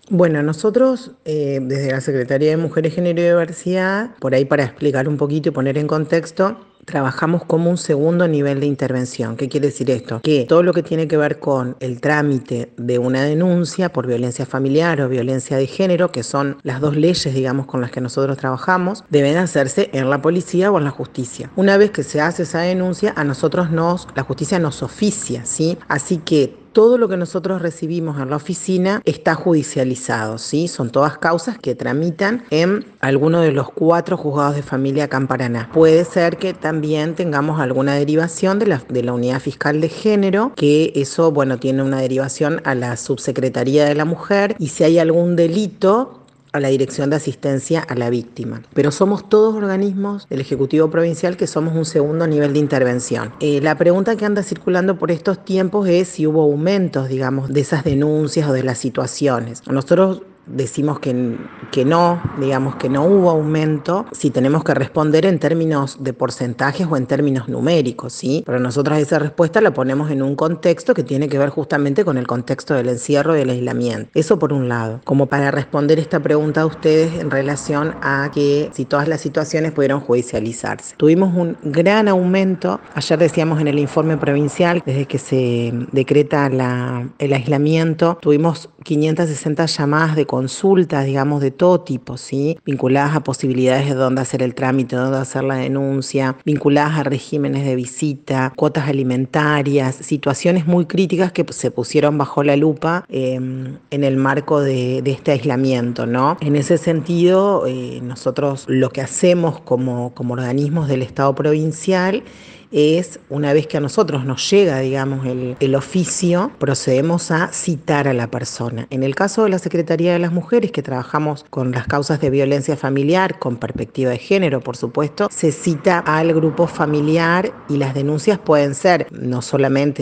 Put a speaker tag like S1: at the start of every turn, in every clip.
S1: Bueno, nosotros desde la Secretaría de Mujeres, Género y Diversidad, por ahí para explicar un poquito y poner en contexto, trabajamos como un segundo nivel de intervención. ¿Qué quiere decir esto? Que todo lo que tiene que ver con el trámite de una denuncia por violencia familiar o violencia de género, que son las dos leyes, digamos, con las que nosotros trabajamos, deben hacerse en la policía o en la justicia. Una vez que se hace esa denuncia, a nosotros la justicia nos oficia, ¿sí? Así que todo lo que nosotros recibimos en la oficina está judicializado, ¿sí? Son todas causas que tramitan en alguno de los 4 juzgados de familia acá en Paraná. Puede ser que también tengamos alguna derivación de la unidad fiscal de género, que eso, bueno, tiene una derivación a la subsecretaría de la mujer, y si hay algún delito, a la Dirección de Asistencia a la Víctima. Pero somos todos organismos del Ejecutivo Provincial que somos un segundo nivel de intervención. La pregunta que anda circulando por estos tiempos es si hubo aumentos, digamos, de esas denuncias o de las situaciones. Nosotros decimos que no, digamos que no hubo aumento, si tenemos que responder en términos de porcentajes o en términos numéricos, ¿sí? Pero nosotros esa respuesta la ponemos en un contexto que tiene que ver justamente con el contexto del encierro y del aislamiento. Eso por un lado, como para responder esta pregunta a ustedes en relación a que si todas las situaciones pudieron judicializarse. Tuvimos un gran aumento, ayer decíamos en el informe provincial, desde que se decreta el aislamiento, tuvimos 560 llamadas de consultas, digamos, de todo tipo, ¿sí? Vinculadas a posibilidades de dónde hacer el trámite, dónde hacer la denuncia, vinculadas a regímenes de visita, cuotas alimentarias, situaciones muy críticas que se pusieron bajo la lupa en el marco de este aislamiento, ¿no? En ese sentido, nosotros lo que hacemos como organismos del Estado provincial es, una vez que a nosotros nos llega, digamos, el oficio, procedemos a citar a la persona. En el caso de la Secretaría de las Mujeres, que trabajamos con las causas de violencia familiar, con perspectiva de género, por supuesto, se cita al grupo familiar y las denuncias pueden ser no solamente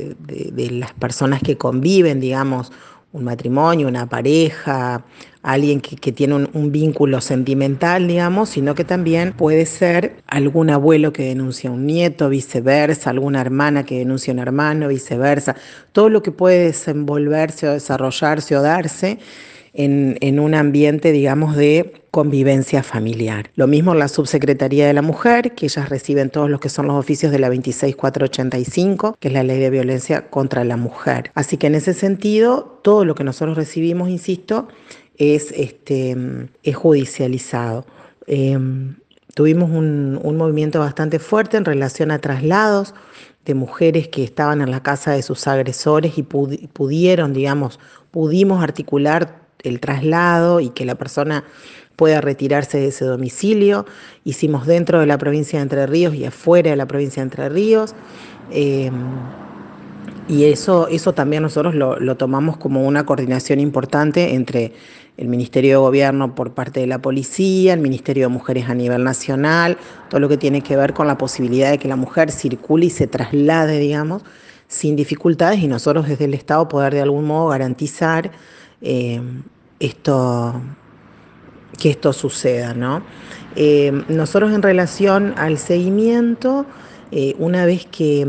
S1: de las personas que conviven, digamos, un matrimonio, una pareja, alguien que tiene un vínculo sentimental, digamos, sino que también puede ser algún abuelo que denuncia a un nieto, viceversa, alguna hermana que denuncia a un hermano, viceversa. Todo lo que puede desenvolverse o desarrollarse o darse en un ambiente, digamos, de convivencia familiar. Lo mismo en la Subsecretaría de la Mujer, que ellas reciben todos los que son los oficios de la 26485, que es la Ley de Violencia contra la Mujer. Así que en ese sentido, todo lo que nosotros recibimos, insisto, es judicializado. Tuvimos un movimiento bastante fuerte en relación a traslados de mujeres que estaban en la casa de sus agresores y pudimos articular el traslado y que la persona pueda retirarse de ese domicilio. Hicimos dentro de la provincia de Entre Ríos y afuera de la provincia de Entre Ríos. Eh, y eso también nosotros lo tomamos como una coordinación importante entre el Ministerio de Gobierno por parte de la policía, el Ministerio de Mujeres a nivel nacional, todo lo que tiene que ver con la posibilidad de que la mujer circule y se traslade, digamos, sin dificultades, y nosotros desde el Estado poder de algún modo garantizar eh, esto, que esto suceda, ¿no? Nosotros en relación al seguimiento, una vez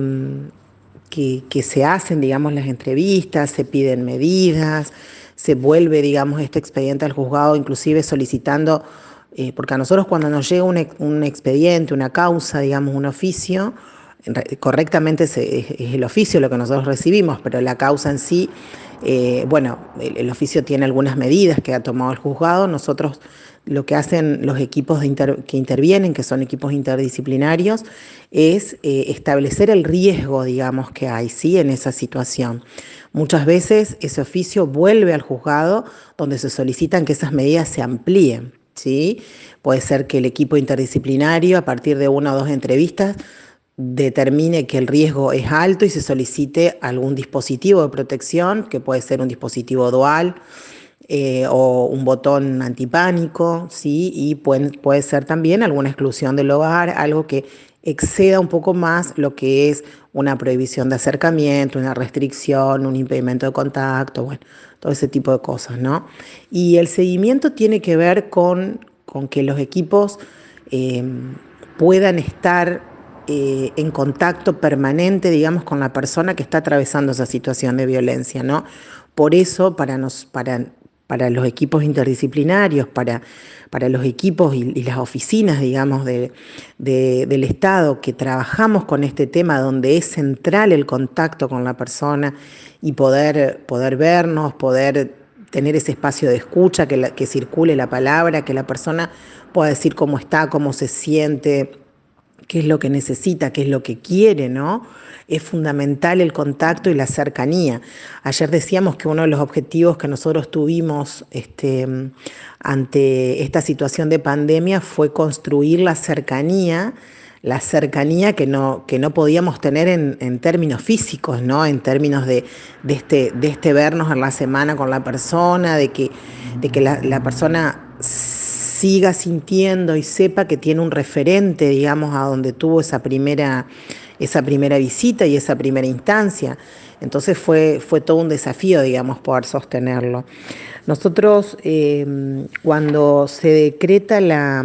S1: que se hacen, digamos, las entrevistas, se piden medidas, se vuelve, digamos, este expediente al juzgado, inclusive solicitando, porque a nosotros cuando nos llega un expediente, una causa, digamos, un oficio, correctamente es el oficio lo que nosotros recibimos, pero la causa en sí, bueno, el oficio tiene algunas medidas que ha tomado el juzgado. Nosotros lo que hacen los equipos que intervienen, que son equipos interdisciplinarios, es establecer el riesgo, digamos, que hay, ¿sí?, en esa situación. Muchas veces ese oficio vuelve al juzgado donde se solicitan que esas medidas se amplíen, ¿sí? Puede ser que el equipo interdisciplinario, a partir de una o dos entrevistas, determine que el riesgo es alto y se solicite algún dispositivo de protección, que puede ser un dispositivo dual, o un botón antipánico, ¿sí? Y puede ser también alguna exclusión del hogar, algo que exceda un poco más lo que es una prohibición de acercamiento, una restricción, un impedimento de contacto, bueno, todo ese tipo de cosas, ¿no? Y el seguimiento tiene que ver con que los equipos eh, puedan estar en contacto permanente, digamos, con la persona que está atravesando esa situación de violencia, ¿no? Por eso, para para los equipos interdisciplinarios, para los equipos y las oficinas, digamos, del Estado que trabajamos con este tema, donde es central el contacto con la persona y poder vernos, poder tener ese espacio de escucha, que circule la palabra, que la persona pueda decir cómo está, cómo se siente, qué es lo que necesita, qué es lo que quiere, ¿no? Es fundamental el contacto y la cercanía. Ayer decíamos que uno de los objetivos que nosotros tuvimos ante esta situación de pandemia fue construir la cercanía que no podíamos tener en términos físicos, ¿no? En términos de este vernos en la semana con la persona, de que la persona siga sintiendo y sepa que tiene un referente, digamos, a donde tuvo esa primera visita y esa primera instancia. Entonces fue todo un desafío, digamos, poder sostenerlo. Nosotros, cuando se decreta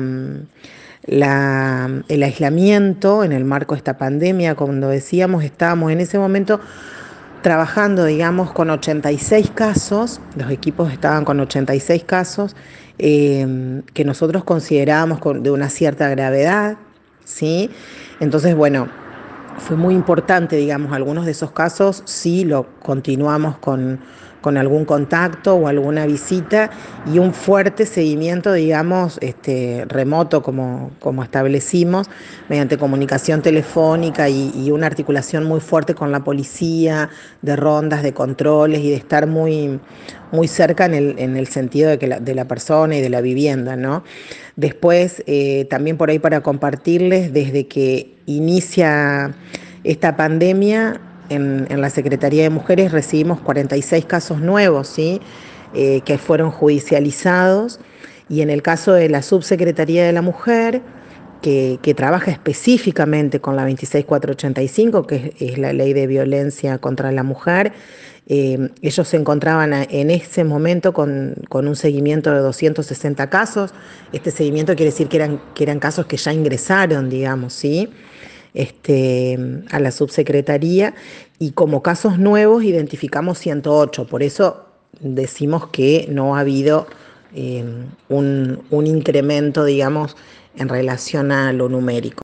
S1: el aislamiento en el marco de esta pandemia, cuando decíamos, estábamos en ese momento trabajando, digamos, con 86 casos, los equipos estaban con 86 casos, que nosotros considerábamos de una cierta gravedad, ¿sí? Entonces, bueno, fue muy importante, digamos, algunos de esos casos sí lo continuamos con algún contacto o alguna visita y un fuerte seguimiento, digamos, remoto, como establecimos, mediante comunicación telefónica y una articulación muy fuerte con la policía, de rondas, de controles y de estar muy cerca en el sentido de la persona y de la vivienda, ¿no? Después, también por ahí para compartirles, desde que inicia esta pandemia, en la Secretaría de Mujeres recibimos 46 casos nuevos, ¿sí? Que fueron judicializados, y en el caso de la Subsecretaría de la Mujer, que trabaja específicamente con la 26485, que es la ley de violencia contra la mujer, ellos se encontraban en ese momento con un seguimiento de 260 casos. Este seguimiento quiere decir que eran casos que ya ingresaron, digamos, ¿sí? A la subsecretaría, y como casos nuevos identificamos 108. Por eso decimos que no ha habido un incremento, digamos, en relación a lo numérico.